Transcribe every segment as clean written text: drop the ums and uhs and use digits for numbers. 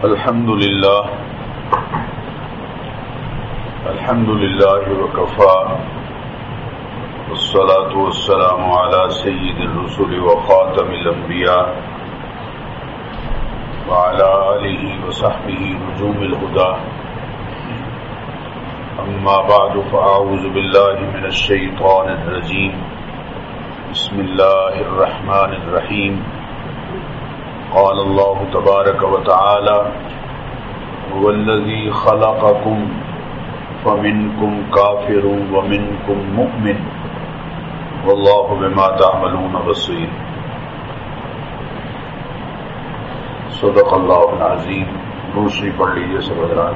الحمد لله وكفى والصلاة والسلام على سيد الرسل وخاتم الأنبياء وعلى آله وصحبه نجوم الهدى أما بعد فأعوذ بالله من الشيطان الرجيم بسم الله الرحمن الرحيم قال الله تبارك وتعالى هو الذي خلقكم فمنكم كافر ومنكم مؤمن والله بما تعملون بصير صدق اللہ العظیم. روشنی پڑھ لیجیے سب حضرات.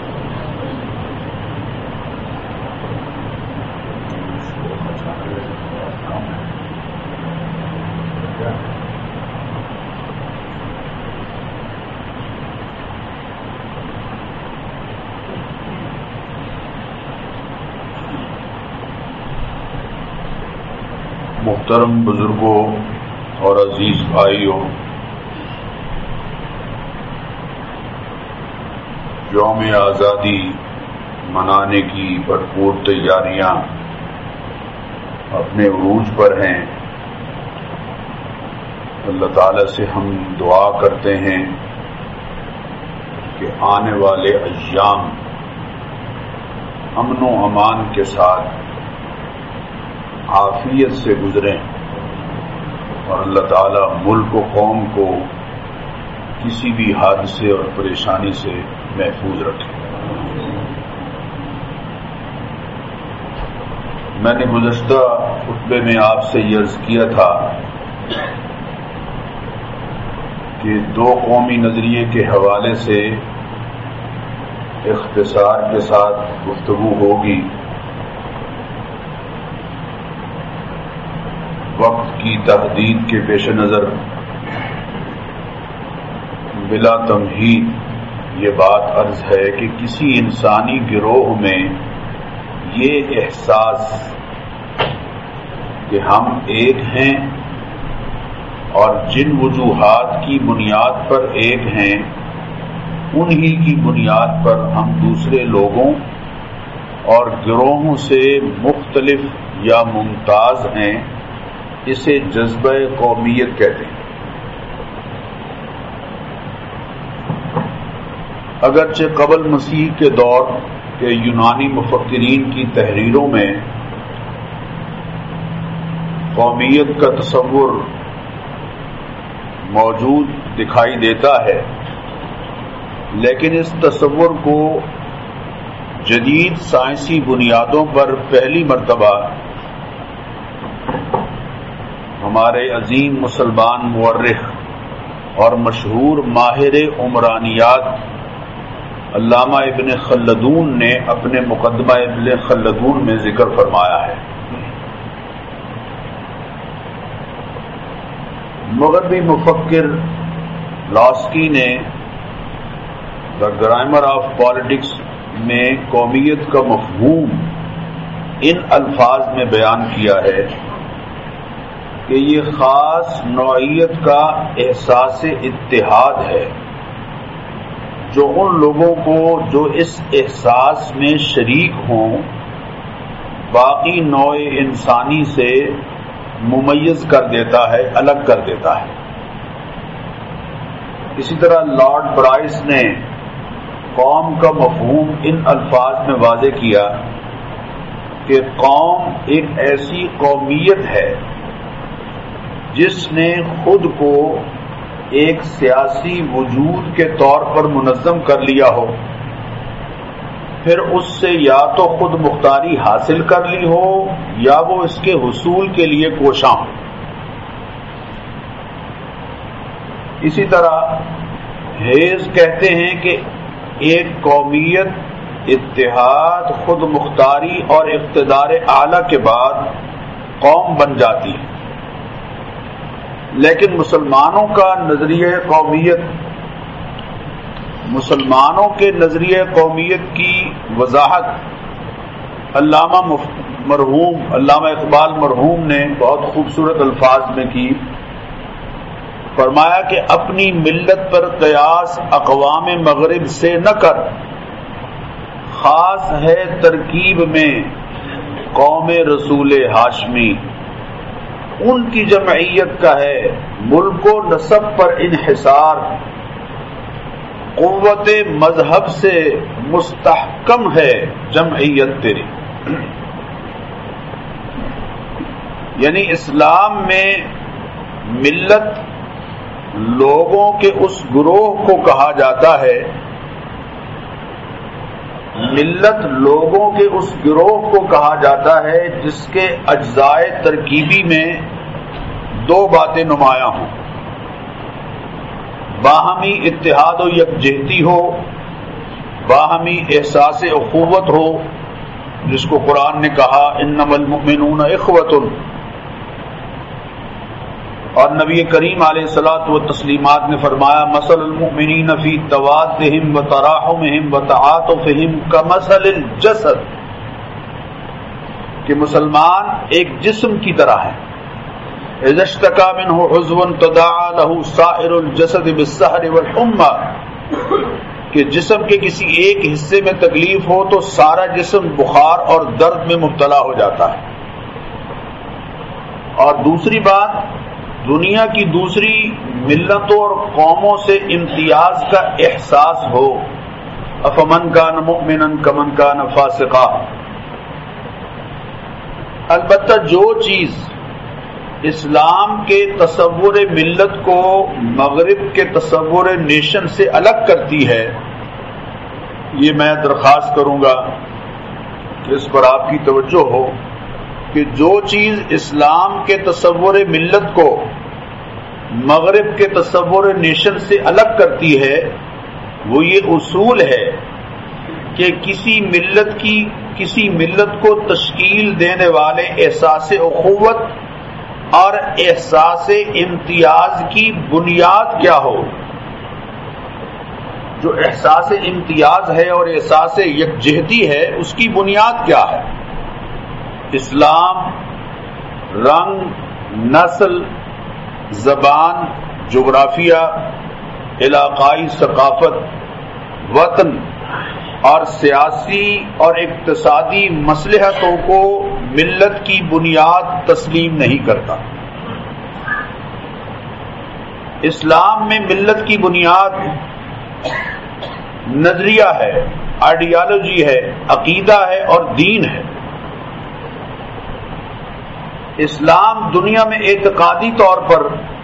محترم بزرگوں اور عزیز بھائیوں، یوم آزادی منانے کی بھرپور تیاریاں اپنے عروج پر ہیں. اللہ تعالی سے ہم دعا کرتے ہیں کہ آنے والے ایام امن و امان کے ساتھ عافیت سے گزریں اور اللہ تعالی ملک و قوم کو کسی بھی حادثے اور پریشانی سے محفوظ رکھیں. میں نے گزشتہ خطبے میں آپ سے یہ عرض کیا تھا کہ دو قومی نظریے کے حوالے سے اختصار کے ساتھ گفتگو ہوگی. وقت کی تحدید کے پیش نظر بلا تمہید یہ بات عرض ہے کہ کسی انسانی گروہ میں یہ احساس کہ ہم ایک ہیں اور جن وجوہات کی بنیاد پر ایک ہیں انہی کی بنیاد پر ہم دوسرے لوگوں اور گروہوں سے مختلف یا ممتاز ہیں، اسے جذبہ قومیت کہتے ہیں. اگرچہ قبل مسیح کے دور کے یونانی مفکرین کی تحریروں میں قومیت کا تصور موجود دکھائی دیتا ہے، لیکن اس تصور کو جدید سائنسی بنیادوں پر پہلی مرتبہ ہمارے عظیم مسلمان مورخ اور مشہور ماہر عمرانیات علامہ ابن خلدون نے اپنے مقدمہ ابن خلدون میں ذکر فرمایا ہے. مغربی مفکر لاسکی نے دا گرامر آف پالیٹکس میں قومیت کا مفہوم ان الفاظ میں بیان کیا ہے کہ یہ خاص نوعیت کا احساس اتحاد ہے جو ان لوگوں کو جو اس احساس میں شریک ہوں باقی نوع انسانی سے ممیز کر دیتا ہے، الگ کر دیتا ہے. اسی طرح لارڈ برائس نے قوم کا مفہوم ان الفاظ میں واضح کیا کہ قوم ایک ایسی قومیت ہے جس نے خود کو ایک سیاسی وجود کے طور پر منظم کر لیا ہو، پھر اس سے یا تو خود مختاری حاصل کر لی ہو یا وہ اس کے حصول کے لیے کوشاں ہو. اسی طرح ہیز کہتے ہیں کہ ایک قومیت اتحاد، خود مختاری اور اقتدار اعلی کے بعد قوم بن جاتی ہے. لیکن مسلمانوں کے نظریہ قومیت کی وضاحت علامہ اقبال مرحوم نے بہت خوبصورت الفاظ میں کی فرمایا کہ اپنی ملت پر قیاس اقوام مغرب سے نہ کر، خاص ہے ترکیب میں قوم رسول ہاشمی، ان کی جمعیت کا ہے ملک و نسب پر انحصار، قوت مذہب سے مستحکم ہے جمعیت تیری۔ یعنی اسلام میں ملت لوگوں کے اس گروہ کو کہا جاتا ہے، ملت لوگوں کے اس گروہ کو کہا جاتا ہے جس کے اجزاء ترکیبی میں دو باتیں نمایاں ہوں، باہمی اتحاد و یکجہتی ہو، باہمی احساس اخوت ہو، جس کو قرآن نے کہا انما المؤمنون اخوۃ، اور نبی کریم علیہ الصلوۃ والتسلیمات نے فرمایا مثل المؤمنین فی توادہم وتراحمہم وتعاطفہم کمثل الجسد، کہ مسلمان ایک جسم کی طرح ہے، اذا اشتکا منہ عضو تداعی لہ سائر الجسد بالسہر والحمى، کہ جسم کے کسی ایک حصے میں تکلیف ہو تو سارا جسم بخار اور درد میں مبتلا ہو جاتا ہے۔ اور دوسری بات، دنیا کی دوسری ملتوں اور قوموں سے امتیاز کا احساس ہو، افمن کان مؤمنا کمن کان فاسقا۔ البتہ جو چیز اسلام کے تصور ملت کو مغرب کے تصور نیشن سے الگ کرتی ہے، یہ میں درخواست کروں گا کہ اس پر آپ کی توجہ ہو کہ جو چیز اسلام کے تصور ملت کو مغرب کے تصور نیشن سے الگ کرتی ہے وہ یہ اصول ہے کہ کسی ملت کو تشکیل دینے والے احساس اخوت اور احساس امتیاز کی بنیاد کیا ہو۔ جو احساس امتیاز ہے اور احساس یکجہتی ہے اس کی بنیاد کیا ہے؟ اسلام، رنگ، نسل، زبان، جغرافیہ، علاقائی ثقافت، وطن اور سیاسی اور اقتصادی مصلحتوں کو ملت کی بنیاد تسلیم نہیں کرتا۔ اسلام میں ملت کی بنیاد نظریہ ہے، آئیڈیالوجی ہے، عقیدہ ہے اور دین ہے۔ اسلام دنیا میں اعتقادی طور پر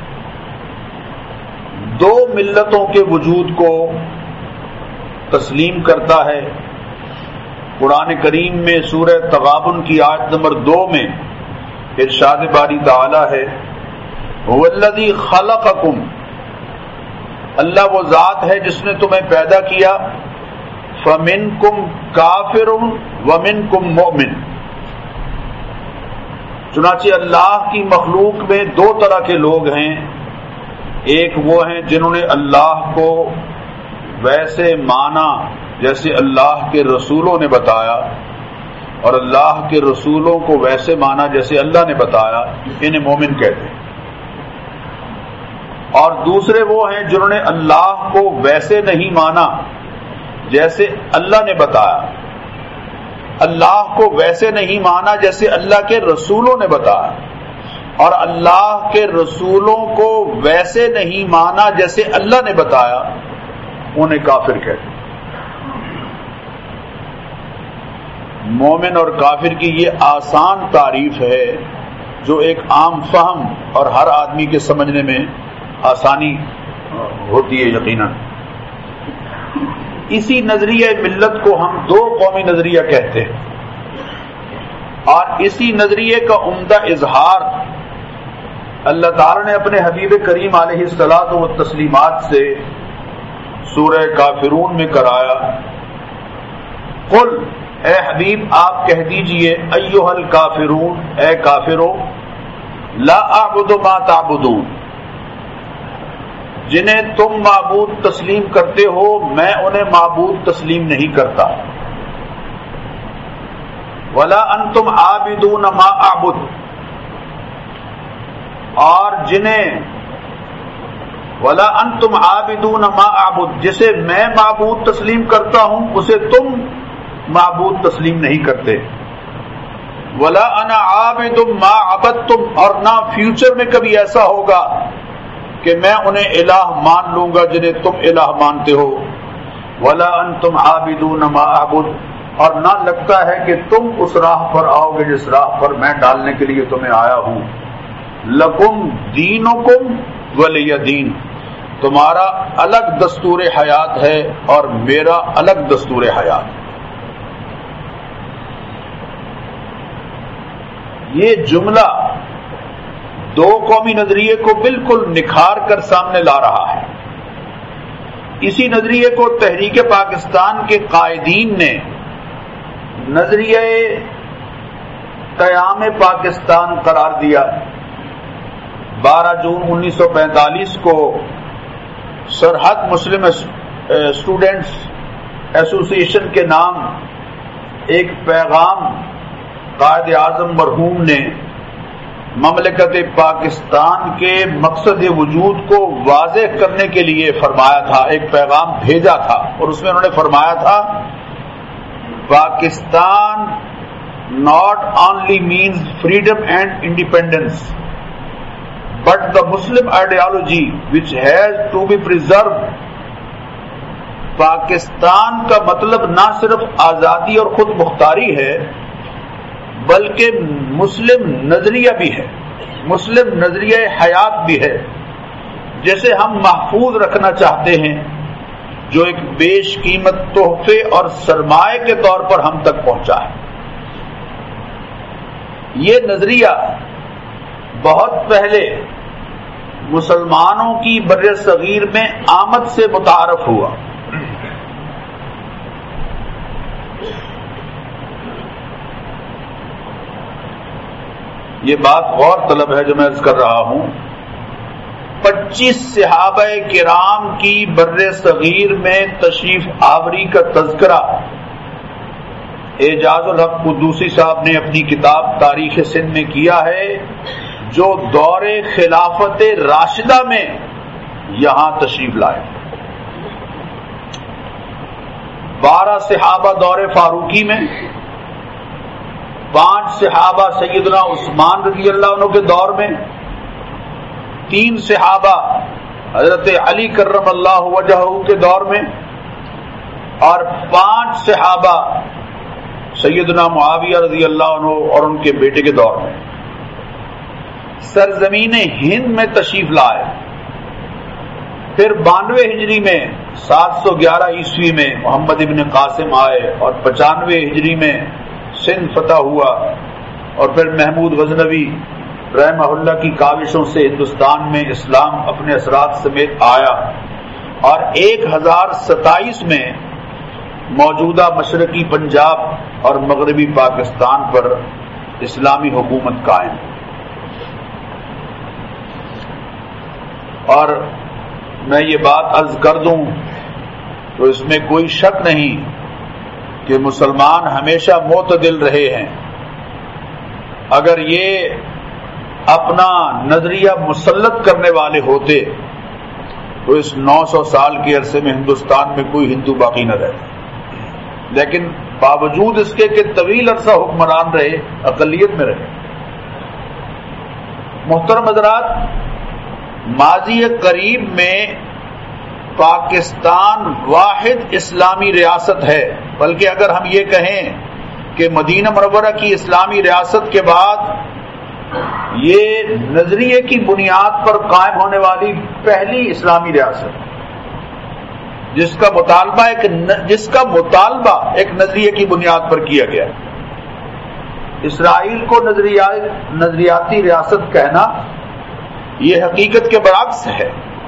دو ملتوں کے وجود کو تسلیم کرتا ہے۔ قرآن کریم میں سورہ تغابن کی آیت نمبر 2 میں ارشاد باری تعالی ہے هو الذی خلقکم، اللہ وہ ذات ہے جس نے تمہیں پیدا کیا، فمنکم کافر ومنکم مؤمن، چنانچہ اللہ کی مخلوق میں دو طرح کے لوگ ہیں، ایک وہ ہیں جنہوں نے اللہ کو ویسے مانا جیسے اللہ کے رسولوں نے بتایا، اور اللہ کے رسولوں کو ویسے مانا جیسے اللہ نے بتایا، انہیں مومن کہتے ہیں۔ اور دوسرے وہ ہیں جنہوں نے اللہ کو ویسے نہیں مانا جیسے اللہ نے بتایا، اللہ کو ویسے نہیں مانا جیسے اللہ کے رسولوں نے بتایا، اور اللہ کے رسولوں کو ویسے نہیں مانا جیسے اللہ نے بتایا، انہیں کافر کہتے ہیں۔ مومن اور کافر کی یہ آسان تعریف ہے جو ایک عام فہم اور ہر آدمی کے سمجھنے میں آسانی ہوتی ہے یقیناً۔ اسی نظریہ ملت کو ہم دو قومی نظریہ کہتے ہیں، اور اسی نظریے کا عمدہ اظہار اللہ تعالی نے اپنے حبیب کریم علیہ الصلوۃ والتسلیمات سے سورہ کافرون میں کرایا۔ قل، اے حبیب آپ کہہ دیجئے، ایھا الکافرون، اے کافرو، لا اعبد ما تعبدون، جنہیں تم معبود تسلیم کرتے ہو میں انہیں معبود تسلیم نہیں کرتا، ولا انتم عابدون ما اعبد، اور جنہیں ولا انتم عابدون ما اعبد، جسے میں معبود تسلیم کرتا ہوں اسے تم معبود تسلیم نہیں کرتے. ولا انا عابد ما عبدتم، اور نہ فیوچر میں کبھی ایسا ہوگا کہ میں انہیں الہ مان لوں گا جنہیں تم الہ مانتے ہو. ولا انتم عابدون ما اعبد، اور نہ لگتا ہے کہ تم اس راہ پر آؤ گے جس راہ پر میں ڈالنے کے لیے تمہیں آیا ہوں. لکم دینکم ولی دین، تمہارا الگ دستور حیات ہے اور میرا الگ دستور حیات. یہ جملہ دو قومی نظریے کو بالکل نکھار کر سامنے لا رہا ہے. اسی نظریے کو تحریک پاکستان کے قائدین نے نظریہ قیام پاکستان قرار دیا. 12 جون 1945 کو سرحد مسلم اسٹوڈنٹس ایسوسی ایشن کے نام ایک پیغام قائد اعظم مرحوم نے مملکت پاکستان کے مقصد وجود کو واضح کرنے کے لیے فرمایا تھا، ایک پیغام بھیجا تھا، اور اس میں انہوں نے فرمایا تھا Pakistan not only means freedom and independence but the Muslim ideology which has to be preserved. Pakistan کا مطلب نہ صرف آزادی اور خود مختاری ہے بلکہ مسلم نظریہ بھی ہے، مسلم نظریہ حیات بھی ہے جسے ہم محفوظ رکھنا چاہتے ہیں، جو ایک بیش قیمت تحفے اور سرمایہ کے طور پر ہم تک پہنچا ہے. یہ نظریہ بہت پہلے مسلمانوں کی بر صغیر میں آمد سے متعارف ہوا. یہ بات غور طلب ہے جو میں عرض کر رہا ہوں. 25 صحابہ کرام کی بر صغیر میں تشریف آوری کا تذکرہ اعجاز الحق قدوسی صاحب نے اپنی کتاب تاریخ سندھ میں کیا ہے، جو دور خلافت راشدہ میں یہاں تشریف لائے. 12 صحابہ دور فاروقی میں، 5 صحابہ سیدنا عثمان رضی اللہ عنہ کے دور میں، 3 صحابہ حضرت علی کرم اللہ وجہہ کے دور میں، اور 5 صحابہ سیدنا معاویہ رضی اللہ عنہ اور ان کے بیٹے کے دور میں. سرزمین ہند میں تشریف لائے. پھر 92 ہجری میں 711 عیسوی میں محمد ابن قاسم آئے اور 95 ہجری میں سندھ فتح ہوا، اور پھر محمود غزنوی رحمہ اللہ کی کاوشوں سے ہندوستان میں اسلام اپنے اثرات سمیت آیا، اور 1027 میں موجودہ مشرقی پنجاب اور مغربی پاکستان پر اسلامی حکومت قائم. اور میں یہ بات عرض کر دوں تو اس میں کوئی شک نہیں کہ مسلمان ہمیشہ معتدل رہے ہیں. اگر یہ اپنا نظریہ مسلط کرنے والے ہوتے تو اس 900 سال کے عرصے میں ہندوستان میں کوئی ہندو باقی نہ رہتا، لیکن باوجود اس کے کہ طویل عرصہ حکمران رہے، اقلیت میں رہے. محترم حضرات، ماضی قریب میں پاکستان واحد اسلامی ریاست ہے، بلکہ اگر ہم یہ کہیں کہ مدینہ منورہ کی اسلامی ریاست کے بعد یہ نظریے کی بنیاد پر قائم ہونے والی پہلی اسلامی ریاست، جس کا مطالبہ ایک نظریے کی بنیاد پر کیا گیا. اسرائیل کو نظریاتی ریاست کہنا یہ حقیقت کے برعکس ہے.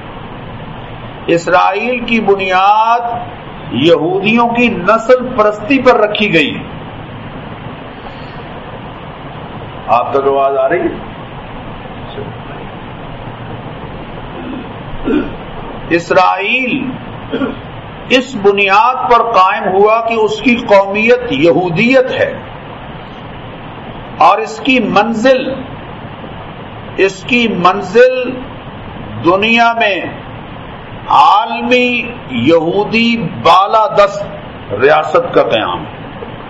اسرائیل کی بنیاد یہودیوں کی نسل پرستی پر رکھی گئی. آپ تک آواز آ رہی ہے؟ اسرائیل اس بنیاد پر قائم ہوا کہ اس کی قومیت یہودیت ہے، اور اس کی منزل دنیا میں عالمی یہودی بالادست ریاست کا قیام ہے،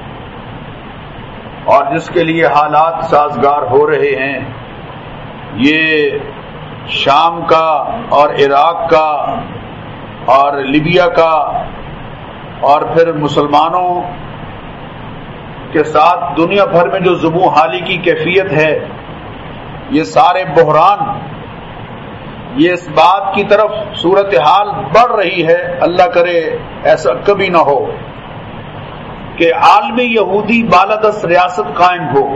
اور جس کے لیے حالات سازگار ہو رہے ہیں، یہ شام کا اور عراق کا اور لیبیا کا اور پھر مسلمانوں کے ساتھ دنیا بھر میں جو زبوں حالی کی کیفیت ہے، یہ سارے بحران، یہ اس بات کی طرف صورتحال بڑھ رہی ہے، اللہ کرے ایسا کبھی نہ ہو کہ عالمی یہودی بالادست ریاست قائم ہو۔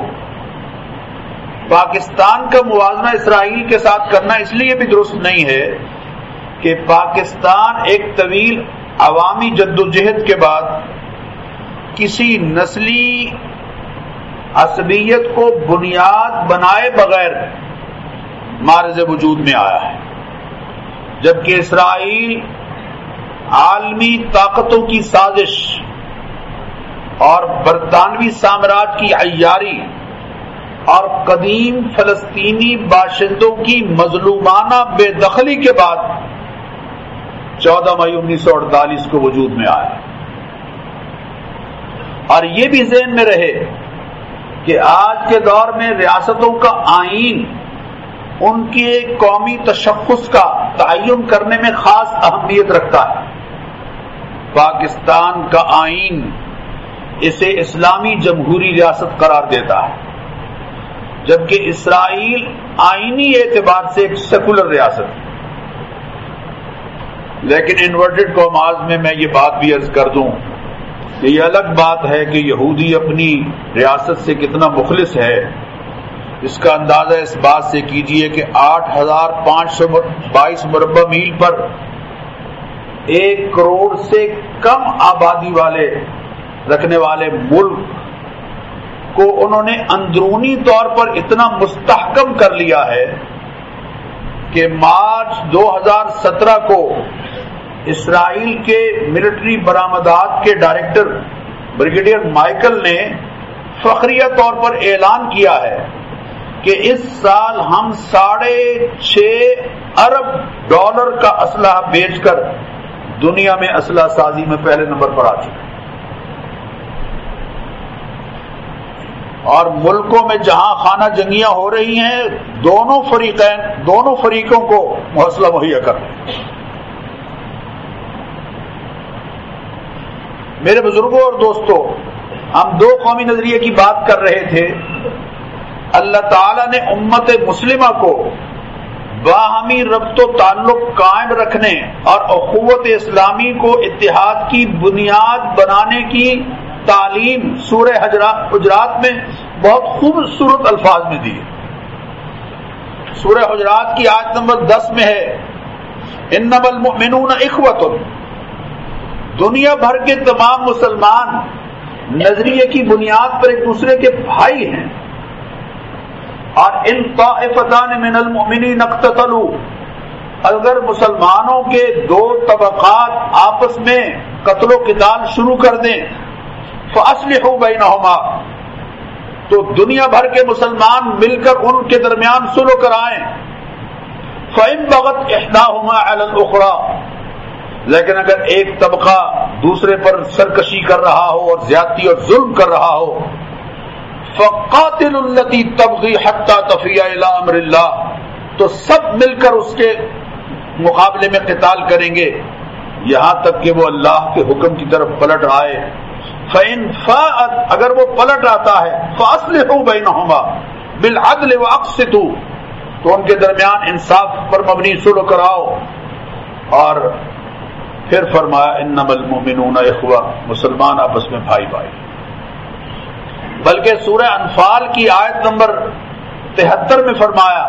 پاکستان کا موازنہ اسرائیل کے ساتھ کرنا اس لیے بھی درست نہیں ہے کہ پاکستان ایک طویل عوامی جدوجہد کے بعد کسی نسلی عصبیت کو بنیاد بنائے بغیر معرض وجود میں آیا ہے، جبکہ اسرائیل عالمی طاقتوں کی سازش اور برطانوی سامراج کی عیاری اور قدیم فلسطینی باشندوں کی مظلومانہ بے دخلی کے بعد 14 مئی 1948 کو وجود میں آیا، اور یہ بھی ذہن میں رہے کہ آج کے دور میں ریاستوں کا آئین ان کے قومی تشخص کا تعین کرنے میں خاص اہمیت رکھتا ہے۔ پاکستان کا آئین اسے اسلامی جمہوری ریاست قرار دیتا ہے، جبکہ اسرائیل آئینی اعتبار سے ایک سیکولر ریاست ہے۔ لیکن انورٹڈ کاماز میں یہ بات بھی عرض کر دوں کہ یہ الگ بات ہے کہ یہودی اپنی ریاست سے کتنا مخلص ہے، اس کا اندازہ اس بات سے کیجئے کہ 8,522 مربع میل پر 1 کروڑ سے کم آبادی رکھنے والے ملک کو انہوں نے اندرونی طور پر اتنا مستحکم کر لیا ہے کہ مارچ 2017 کو اسرائیل کے ملٹری برآمدات کے ڈائریکٹر بریگیڈیئر مائیکل نے فخریہ طور پر اعلان کیا ہے کہ اس سال ہم $6.5 ارب کا اسلحہ بیچ کر دنیا میں اسلحہ سازی میں پہلے نمبر پر آ چکے، اور ملکوں میں جہاں خانہ جنگیاں ہو رہی ہیں دونوں فریقوں کو اسلحہ مہیا کر رہے ہیں۔ میرے بزرگوں اور دوستوں، ہم 2 قومی نظریے کی بات کر رہے تھے۔ اللہ تعالیٰ نے امت مسلمہ کو باہمی ربط و تعلق قائم رکھنے اور اخوت اسلامی کو اتحاد کی بنیاد بنانے کی تعلیم سورہ حجرات میں بہت خوبصورت الفاظ میں دی۔ سورہ حجرات کی آیت نمبر 10 میں ہے انما المؤمنون اخوۃ، دنیا بھر کے تمام مسلمان نظریے کی بنیاد پر ایک دوسرے کے بھائی ہیں، اور ان طائفتان من المؤمنین اقتتلوا، اگر مسلمانوں کے 2 طبقات آپس میں قتل و قتال شروع کر دیں فاصلحوا بینہما، تو دنیا بھر کے مسلمان مل کر ان کے درمیان صلح کرائیں۔ فإن بغت احداہما علی الاخری، لیکن اگر ایک طبقہ دوسرے پر سرکشی کر رہا ہو اور زیادتی اور ظلم کر رہا ہو، فَقَاتِلُوا الَّتِي تَبْغِي حَتَّى تَفِيَّ إِلَىٰ أَمْرِ اللَّهِ، تو سب مل کر اس کے مقابلے میں قتال کریں گے یہاں تک کہ وہ اللہ کے حکم کی طرف پلٹ آئے۔ فَإِنْ فَاءَتْ، اگر وہ پلٹ آتا ہے فَأَصْلِحُوا بَيْنَهُمَا بِالْعَدْلِ وَأَقْسِطُوا، تو ان کے درمیان انصاف پر مبنی صلح کراؤ۔ اور پھر فرمایا انما المؤمنون اخوہ، مسلمان آپس میں بھائی بھائی۔ بلکہ سورہ انفال کی آیت نمبر 73 میں فرمایا،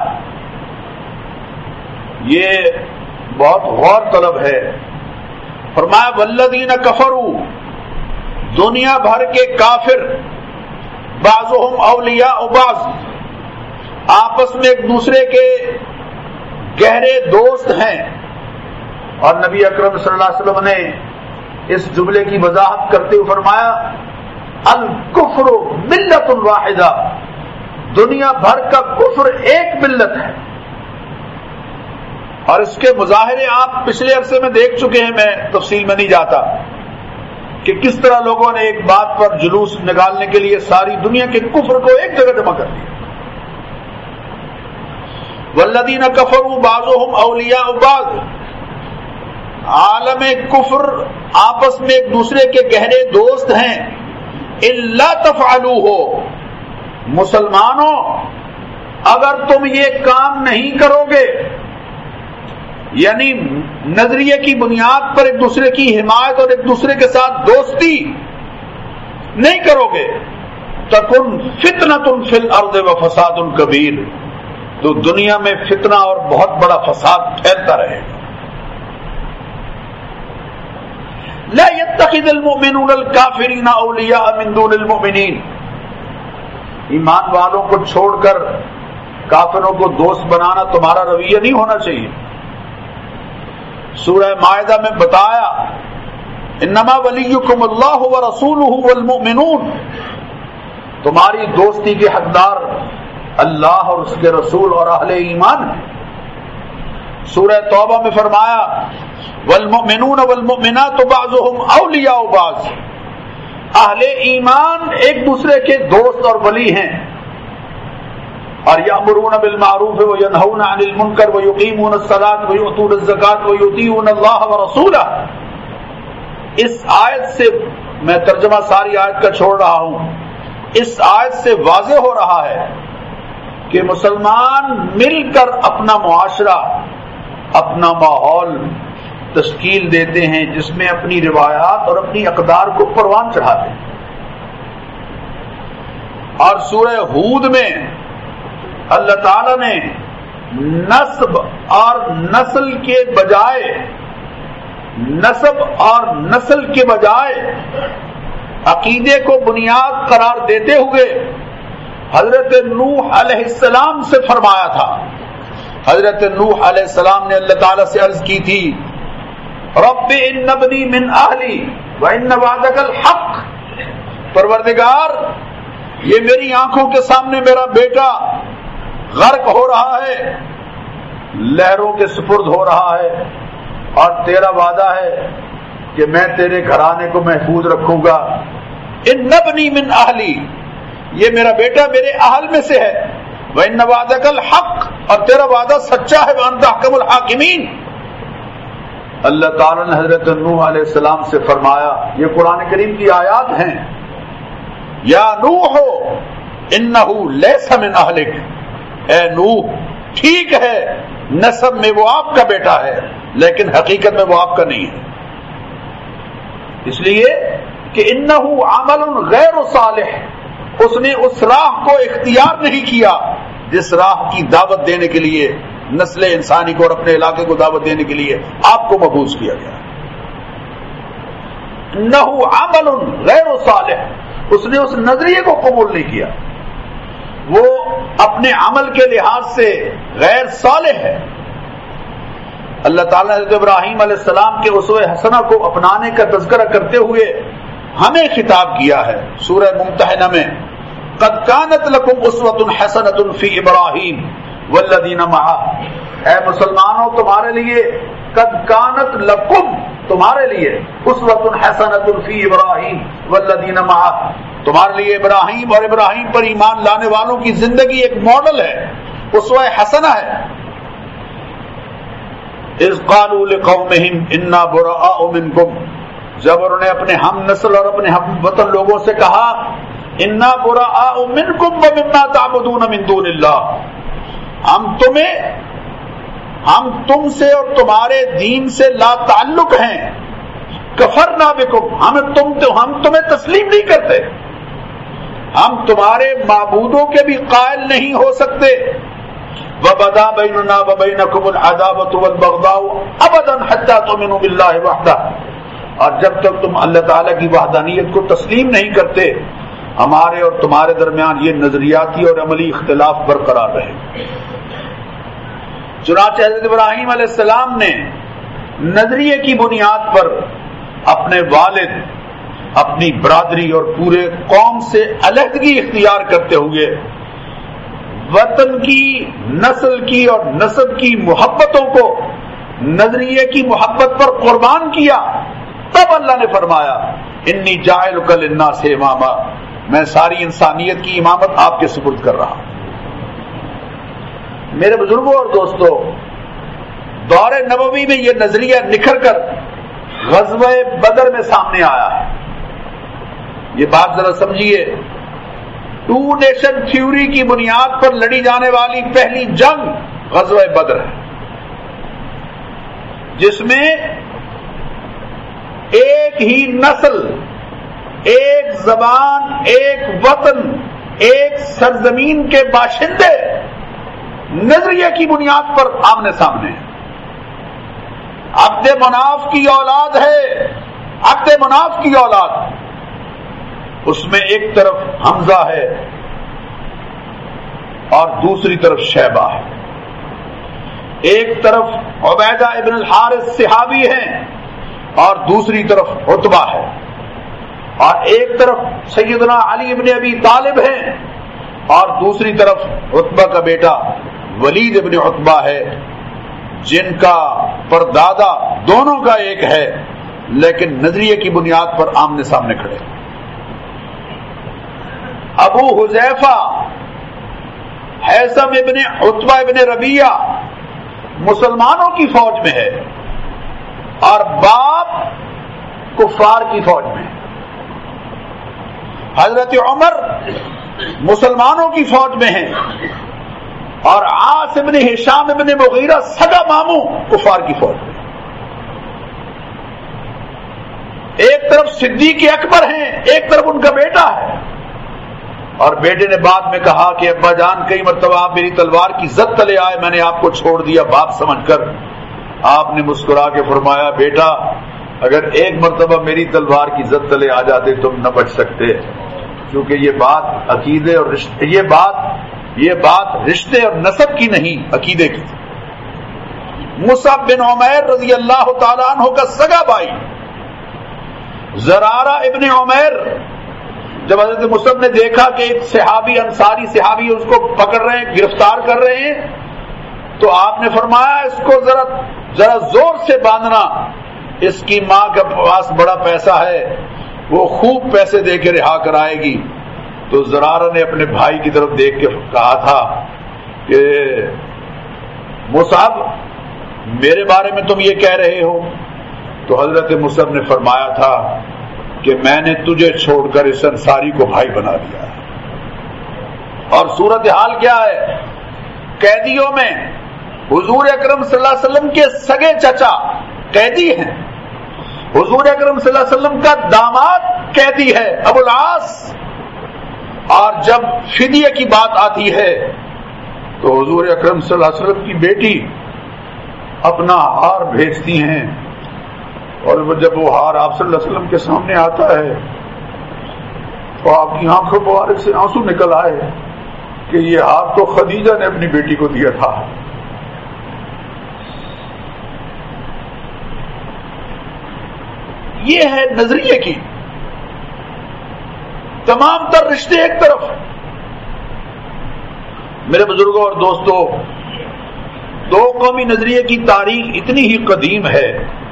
یہ بہت غور طلب ہے، فرمایا والذین کفروا، دنیا بھر کے کافر، بعضهم اولیاء بعض، آپس میں ایک دوسرے کے گہرے دوست ہیں۔ اور نبی اکرم صلی اللہ علیہ وسلم نے اس جملے کی وضاحت کرتے ہوئے فرمایا الکفر ملت واحدہ، دنیا بھر کا کفر ایک ملت ہے، اور اس کے مظاہرے آپ پچھلے عرصے میں دیکھ چکے ہیں، میں تفصیل میں نہیں جاتا کہ کس طرح لوگوں نے ایک بات پر جلوس نکالنے کے لیے ساری دنیا کے کفر کو ایک جگہ جمع کر دیا. والذین کفروا بعضهم اولیاء بعض، عالم کفر آپس میں ایک دوسرے کے گہرے دوست ہیں. الا تفعلوه، مسلمانوں اگر تم یہ کام نہیں کرو گے، یعنی نظریے کی بنیاد پر ایک دوسرے کی حمایت اور ایک دوسرے کے ساتھ دوستی نہیں کرو گے، تکن فتنۃ فی الارض وفساد کبیر، تو دنیا میں فتنہ اور بہت بڑا فساد پھیلتا رہے گا. لا يتخذ المؤمنون الكافرین اولیاء من دون المؤمنین، ایمان والوں کو چھوڑ کر کافروں کو دوست بنانا تمہارا رویہ نہیں ہونا چاہیے. سورہ مائدہ میں بتایا انما ولیکم اللہ ورسولہ والمؤمنون، تمہاری دوستی کے حقدار اللہ اور اس کے رسول اور اہل ایمان ہیں. سورہ توبہ میں فرمایا والمؤمنون والمؤمنات بعضهم اولیاء بعض، اہل ایمان ایک دوسرے کے دوست اور ولی ہیں. اور یامرون بالمعروف وینہون عن المنکر ویقیمون الصلاۃ ویؤتون الزکاۃ ویطیعون اللہ ورسولہ. اس آیت سے میں ترجمہ ساری آیت کا چھوڑ رہا ہوں، اس آیت سے واضح ہو رہا ہے کہ مسلمان مل کر اپنا معاشرہ، اپنا ماحول تشکیل دیتے ہیں جس میں اپنی روایات اور اپنی اقدار کو پروان چڑھاتے ہیں. اور سورہ ہود میں اللہ تعالی نے نسب اور نسل کے بجائے عقیدے کو بنیاد قرار دیتے ہوئے حضرت نوح علیہ السلام سے فرمایا تھا. حضرت نوح علیہ السلام نے اللہ تعالی سے عرض کی تھی رب ان ابنی من اہلی وان وعدک الحق، پروردگار یہ میری آنکھوں کے سامنے میرا بیٹا غرق ہو رہا ہے، لہروں کے سپرد ہو رہا ہے، اور تیرا وعدہ ہے کہ میں تیرے گھرانے کو محفوظ رکھوں گا. ان ابنی من اہلی، یہ میرا بیٹا میرے اہل میں سے ہے. وان وعدک الحق، اور تیرا وعدہ سچا ہے. وانت احکم الحاکمین. اللہ تعالیٰ نے حضرت نوح علیہ السلام سے فرمایا، یہ قرآن کریم کی آیات ہیں، یا نوح انہ لیس من اہلک، اے نوح ٹھیک ہے نسب میں وہ آپ کا بیٹا ہے لیکن حقیقت میں وہ آپ کا نہیں ہے، اس لیے کہ انہ عمل غیر صالح، اس نے اس راہ کو اختیار نہیں کیا جس راہ کی دعوت دینے کے لیے نسل انسانی کو اور اپنے علاقے کو دعوت دینے کے لیے آپ کو مبعوث کیا گیا. انہ عمل غیر صالح، اس نے اس نظریے کو قبول نہیں کیا، وہ اپنے عمل کے لحاظ سے غیر صالح ہے. اللہ تعالیٰ نے حضرت ابراہیم علیہ السلام کے اسوہ حسنہ کو اپنانے کا تذکرہ کرتے ہوئے ہمیں خطاب کیا ہے. سورہ ممتحنہ میں قد کانت لکم اسوۃ حسنۃ فی ابراہیم والذین معہ، اے مسلمانوں تمہارے لیے قد کانت لکم، تمہارے لیے اسوۃ حسنۃ فی ابراہیم والذین معہ، تمہارے لیے ابراہیم اور ابراہیم پر ایمان لانے والوں کی زندگی ایک ماڈل ہے، اسوہ حسنہ ہے. اذ قالوا لقومہم انا براء منکم، جب انہوں نے اپنے ہم نسل اور اپنے ہم وطن لوگوں سے کہا انا براء منکم ومما تعبدون من دون اللہ، ہم تم سے اور تمہارے دین سے لا تعلق ہیں. کفرنا بکم، ہم تمہیں تسلیم نہیں کرتے، ہم تمہارے معبودوں کے بھی قائل نہیں ہو سکتے. وبدا بیننا وبینکم العداوۃ والبغضاء ابدا حتی تؤمنوا باللہ وحدہ، اور جب تک تم اللہ تعالیٰ کی وحدانیت کو تسلیم نہیں کرتے ہمارے اور تمہارے درمیان یہ نظریاتی اور عملی اختلاف برقرار رہے. چنانچہ حضرت ابراہیم علیہ السلام نے نظریے کی بنیاد پر اپنے والد، اپنی برادری اور پورے قوم سے علیحدگی اختیار کرتے ہوئے وطن کی، نسل کی اور نسب کی محبتوں کو نظریے کی محبت پر قربان کیا، تب اللہ نے فرمایا انی جاعلک للناس اماما، میں ساری انسانیت کی امامت آپ کے سپرد کر رہا ہوں۔ میرے بزرگوں اور دوستو، دور نبوی میں یہ نظریہ نکھر کر غزوہ بدر میں سامنے آیا ہے۔ یہ بات ذرا سمجھیے، 2 نیشن تھیوری کی بنیاد پر لڑی جانے والی پہلی جنگ غزوہ بدر ہے، جس میں ایک ہی نسل، ایک زبان، ایک وطن، ایک سرزمین کے باشندے نظریے کی بنیاد پر آمنے سامنے ہیں۔ عبد مناف کی اولاد ہے، عبد مناف کی اولاد، اس میں ایک طرف حمزہ ہے اور دوسری طرف شیبہ ہے، ایک طرف عبیدہ ابن الحارث صحابی ہیں اور دوسری طرف عتبہ ہے، اور ایک طرف سیدنا علی ابن ابی طالب ہیں اور دوسری طرف عتبہ کا بیٹا ولید ابن عتبہ ہے، جن کا پردادا دونوں کا ایک ہے لیکن نظریے کی بنیاد پر آمنے سامنے کھڑے۔ ابو حذیفہ حیثم ابن عتبہ ابن ربیعہ مسلمانوں کی فوج میں ہے اور باپ کفار کی فوج میں ہے۔ حضرت عمر مسلمانوں کی فوج میں ہیں اور عاص ابن ہشام ابن مغیرہ سگا ماموں کفار کی فوج میں۔ ایک طرف صدیق اکبر ہیں، ایک طرف ان کا بیٹا ہے، اور بیٹے نے بعد میں کہا کہ ابا جان کئی مرتبہ آپ میری تلوار کی زد تلے آئے، میں نے آپ کو چھوڑ دیا باپ سمجھ کر۔ آپ نے مسکرا کے فرمایا بیٹا اگر ایک مرتبہ میری تلوار کی زد تلے آ جاتے تم نہ بچ سکتے، کیونکہ یہ بات عقیدے اور رشتے، یہ بات رشتے اور نسب کی نہیں عقیدے کی تھی۔ مصعب بن عمیر رضی اللہ تعالیٰ عنہ کا سگا بھائی زرارہ ابن عمیر، جب حضرت مصعب نے دیکھا کہ ایک صحابی انصاری صحابی اس کو پکڑ رہے ہیں، گرفتار کر رہے ہیں، تو آپ نے فرمایا اس کو ذرا زور سے باندھنا، اس کی ماں کے پاس بڑا پیسہ ہے، وہ خوب پیسے دے کے رہا کرائے گی۔ تو زرارہ نے اپنے بھائی کی طرف دیکھ کے کہا تھا کہ مصعب میرے بارے میں تم یہ کہہ رہے ہو؟ تو حضرت مصعب نے فرمایا تھا کہ میں نے تجھے چھوڑ کر اس انصاری کو بھائی بنا دیا ہے۔ اور صورتحال کیا ہے؟ قیدیوں میں حضور اکرم صلی اللہ علیہ وسلم کے سگے چچا قیدی ہیں، حضور اکرم صلی اللہ علیہ وسلم کا داماد قیدی ہے ابو العاص، اور جب فدیے کی بات آتی ہے تو حضور اکرم صلی اللہ علیہ وسلم کی بیٹی اپنا ہار بھیجتی ہیں، اور جب وہ ہار آپ صلی اللہ علیہ وسلم کے سامنے آتا ہے تو آپ کی آنکھوں مبارک سے آنسو نکل آئے کہ یہ ہار تو خدیجہ نے اپنی بیٹی کو دیا تھا۔ یہ ہے نظریے کی تمام تر رشتے ایک طرف۔ میرے بزرگوں اور دوستوں، دو قومی نظریے کی تاریخ اتنی ہی قدیم ہے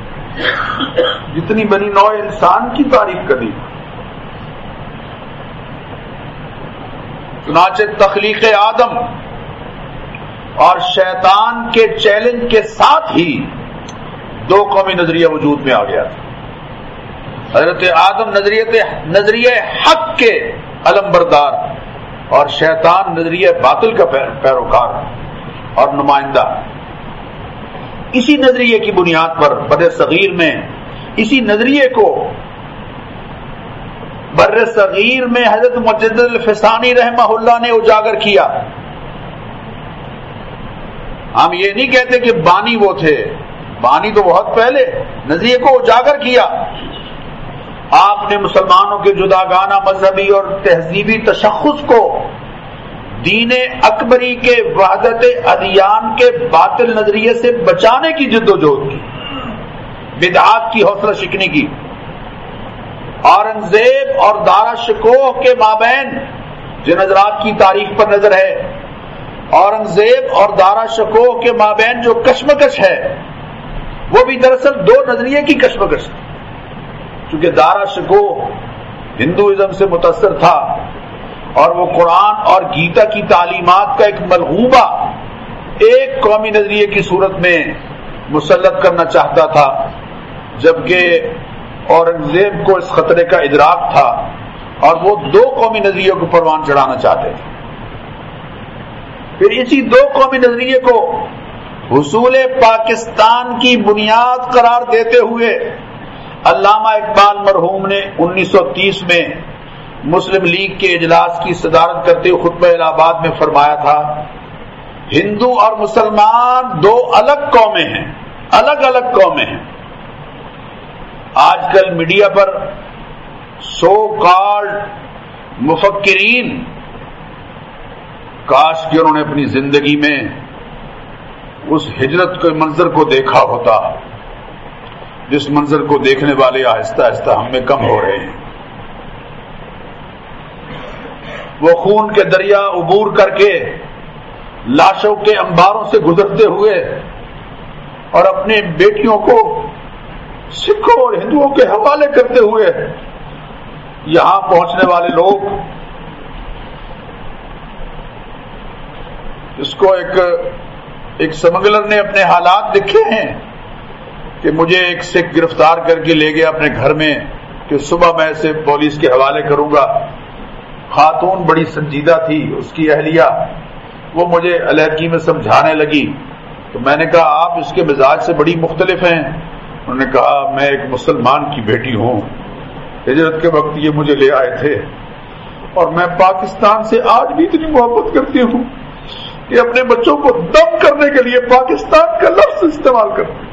جتنی بنی نوع انسان کی تاریخ قدیم۔ چنانچہ تخلیق آدم اور شیطان کے چیلنج کے ساتھ ہی دو قومی نظریہ وجود میں آ گیا تھا۔ حضرت آدم نظریہ حق کے علمبردار اور شیطان نظریہ باطل کا پیروکار اور نمائندہ۔ اسی نظریے کی بنیاد پر بر صغیر میں اسی نظریے کو بر صغیر میں حضرت مجدد الفسانی رحمہ اللہ نے اجاگر کیا۔ ہم یہ نہیں کہتے کہ بانی وہ تھے، بانی تو بہت پہلے نظریے کو اجاگر کیا۔ آپ نے مسلمانوں کے جداگانہ مذہبی اور تہذیبی تشخص کو دین اکبری کے وحدت ادیان کے باطل نظریے سے بچانے کی جد و جہد کی، بدعات کی حوصلہ شکنی کی۔ اورنگزیب اور دارا شکوہ کے مابین جن حضرات کی تاریخ پر نظر ہے، اورنگزیب اور دارا شکوہ کے مابین جو کشمکش ہے، وہ بھی دراصل دو نظریے کی کشمکش تھی. چونکہ دارا شکو ہندوازم سے متاثر تھا اور وہ قرآن اور گیتا کی تعلیمات کا ایک ملغوبہ ایک قومی نظریے کی صورت میں مسلط کرنا چاہتا تھا، جبکہ اورنگزیب کو اس خطرے کا ادراک تھا اور وہ دو قومی نظریوں کو پروان چڑھانا چاہتے تھے. پھر اسی دو قومی نظریے کو حصول پاکستان کی بنیاد قرار دیتے ہوئے علامہ اقبال مرحوم نے 1930 میں مسلم لیگ کے اجلاس کی صدارت کرتے ہوئے خطبہ الہ آباد میں فرمایا تھا، ہندو اور مسلمان دو الگ قومیں ہیں، الگ الگ قومیں ہیں. آج کل میڈیا پر سو کالڈ مفکرین، کاش کہ انہوں نے اپنی زندگی میں اس ہجرت کے منظر کو دیکھا ہوتا جس منظر کو دیکھنے والے آہستہ آہستہ ہم میں کم ہو رہے ہیں. وہ خون کے دریا عبور کر کے لاشوں کے انباروں سے گزرتے ہوئے اور اپنے بیٹیوں کو سکھوں اور ہندوؤں کے حوالے کرتے ہوئے یہاں پہنچنے والے لوگ اس کو ایک سمگلر نے اپنے حالات لکھے ہیں کہ مجھے ایک سکھ گرفتار کر کے لے گیا اپنے گھر میں کہ صبح میں اسے پولیس کے حوالے کروں گا. خاتون بڑی سنجیدہ تھی، اس کی اہلیہ، وہ مجھے علیحدگی میں سمجھانے لگی تو میں نے کہا آپ اس کے مزاج سے بڑی مختلف ہیں. انہوں نے کہا میں ایک مسلمان کی بیٹی ہوں، ہجرت کے وقت یہ مجھے لے آئے تھے اور میں پاکستان سے آج بھی اتنی محبت کرتی ہوں کہ اپنے بچوں کو دم کرنے کے لیے پاکستان کا لفظ استعمال کرتی ہوں.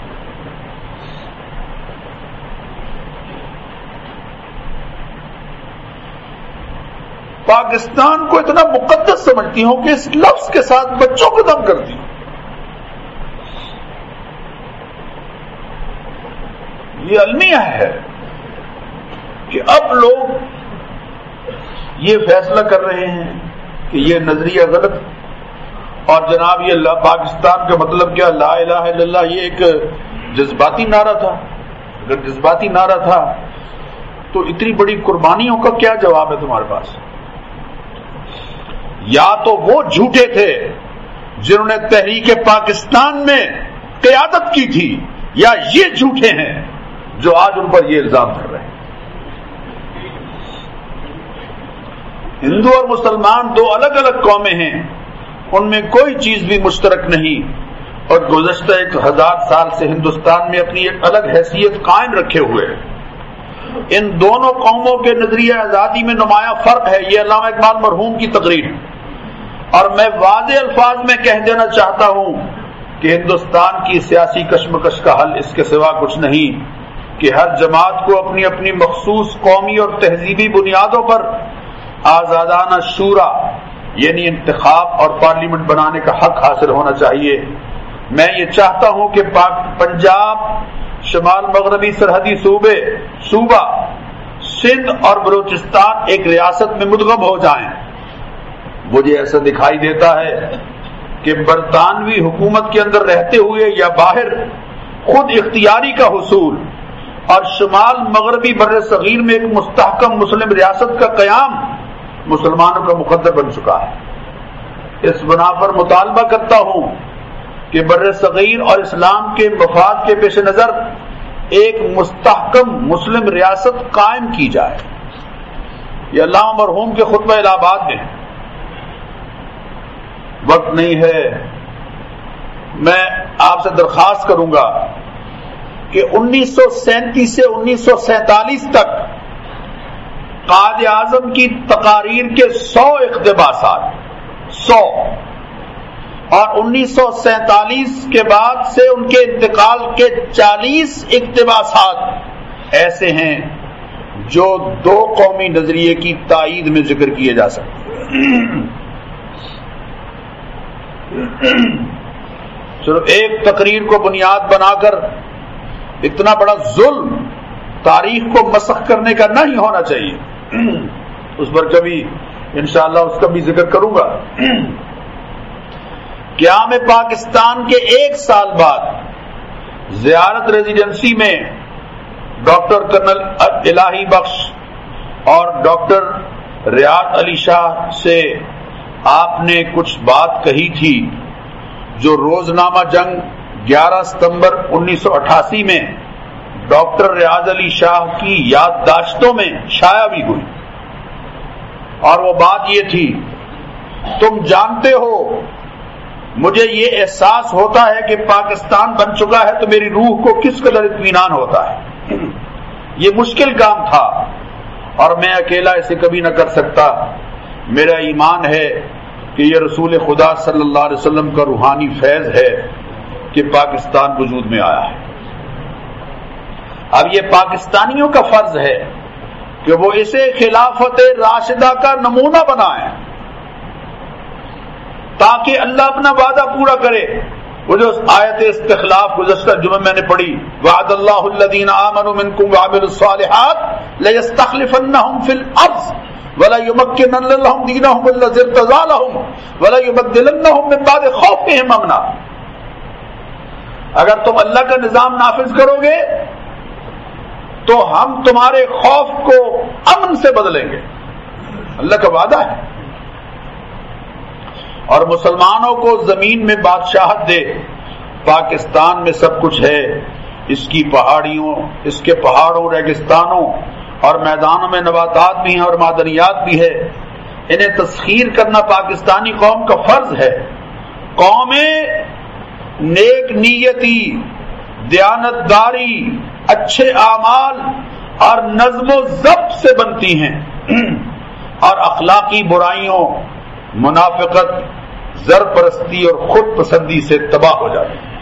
پاکستان کو اتنا مقدس سمجھتی ہوں کہ اس لفظ کے ساتھ بچوں کو دم کرتی ہوں. یہ المیہ ہے کہ اب لوگ یہ فیصلہ کر رہے ہیں کہ یہ نظریہ غلط اور جناب یہ پاکستان کا مطلب کیا، لا الہ الا اللہ، یہ ایک جذباتی نعرہ تھا. اگر جذباتی نعرہ تھا تو اتنی بڑی قربانیوں کا کیا جواب ہے تمہارے پاس؟ یا تو وہ جھوٹے تھے جنہوں نے تحریک پاکستان میں قیادت کی تھی، یا یہ جھوٹے ہیں جو آج ان پر یہ الزام کر رہے ہیں. ہندو اور مسلمان دو الگ الگ قومیں ہیں، ان میں کوئی چیز بھی مشترک نہیں، اور گزشتہ 1000 سال سے ہندوستان میں اپنی ایک الگ حیثیت قائم رکھے ہوئے. ان دونوں قوموں کے نظریہ آزادی میں نمایاں فرق ہے. یہ علامہ اقبال مرحوم کی تقریر ہے، اور میں واضح الفاظ میں کہہ دینا چاہتا ہوں کہ ہندوستان کی سیاسی کشمکش کا حل اس کے سوا کچھ نہیں کہ ہر جماعت کو اپنی اپنی مخصوص قومی اور تہذیبی بنیادوں پر آزادانہ شورا یعنی انتخاب اور پارلیمنٹ بنانے کا حق حاصل ہونا چاہیے. میں یہ چاہتا ہوں کہ پنجاب، شمال مغربی سرحدی صوبہ سندھ اور بلوچستان ایک ریاست میں مدغم ہو جائیں. مجھے ایسا دکھائی دیتا ہے کہ برطانوی حکومت کے اندر رہتے ہوئے یا باہر خود اختیاری کا حصول اور شمال مغربی بر صغیر میں ایک مستحکم مسلم ریاست کا قیام مسلمانوں کا مقدر بن چکا ہے. اس بنا پر مطالبہ کرتا ہوں کہ بر صغیر اور اسلام کے مفاد کے پیش نظر ایک مستحکم مسلم ریاست قائم کی جائے. یہ علامہ مرحوم کے خطبہ الہ آباد میں. وقت نہیں ہے، میں آپ سے درخواست کروں گا کہ 1937 سے 1947 تک قائد اعظم کی تقاریر کے 100 اقتباسات 100 اور 1947 کے بعد سے ان کے انتقال کے 40 اقتباسات ایسے ہیں جو دو قومی نظریے کی تائید میں ذکر کیے جا سکتے ہیں. صرف ایک تقریر کو بنیاد بنا کر اتنا بڑا ظلم تاریخ کو مسخ کرنے کا نہیں ہونا چاہیے. اس پر کبھی انشاءاللہ اس کا بھی ذکر کروں گا. قیام پاکستان کے 1 سال بعد زیارت ریزیڈنسی میں ڈاکٹر کرنل الہی بخش اور ڈاکٹر ریاض علی شاہ سے آپ نے کچھ بات کہی تھی جو روزنامہ جنگ 11 ستمبر 1988 میں ڈاکٹر ریاض علی شاہ کی یادداشتوں میں شائع بھی ہوئی، اور وہ بات یہ تھی، تم جانتے ہو مجھے یہ احساس ہوتا ہے کہ پاکستان بن چکا ہے تو میری روح کو کس قدر اطمینان ہوتا ہے۔ یہ مشکل کام تھا اور میں اکیلا اسے کبھی نہ کر سکتا۔ میرا ایمان ہے کہ یہ رسول خدا صلی اللہ علیہ وسلم کا روحانی فیض ہے کہ پاکستان وجود میں آیا ہے۔ اب یہ پاکستانیوں کا فرض ہے کہ وہ اسے خلافت راشدہ کا نمونہ بنائیں تاکہ اللہ اپنا وعدہ پورا کرے۔ وہ جو آیت استخلاف گزشتہ جمعہ میں نے پڑھی، وعد اللہ الذین آمنوا منکم وعملوا الصالحات لیستخلفنہم فی الارض ولیمکنن لہم دینہم الذی ارتضی لہم ولیبدلنہم من بعد خوفہم امنا۔ اگر تم اللہ کا نظام نافذ کرو گے تو ہم تمہارے خوف کو امن سے بدلیں گے، اللہ کا وعدہ ہے۔ اور مسلمانوں کو زمین میں بادشاہت دے۔ پاکستان میں سب کچھ ہے، اس کی پہاڑیوں، اس کے پہاڑوں، ریگستانوں اور میدانوں میں نباتات بھی ہیں اور معدنیات بھی ہے۔ انہیں تسخیر کرنا پاکستانی قوم کا فرض ہے۔ قومیں نیک نیتی، دیانتداری، اچھے اعمال اور نظم و ضبط سے بنتی ہیں اور اخلاقی برائیوں، منافقت، زر پرستی اور خود پسندی سے تباہ ہو جاتی ہیں۔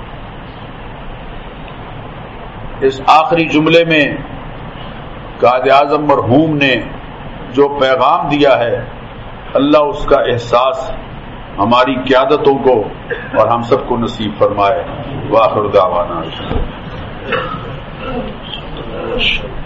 اس آخری جملے میں قائد اعظم مرحوم نے جو پیغام دیا ہے، اللہ اس کا احساس ہماری قیادتوں کو اور ہم سب کو نصیب فرمائے۔ وآخر دعوانا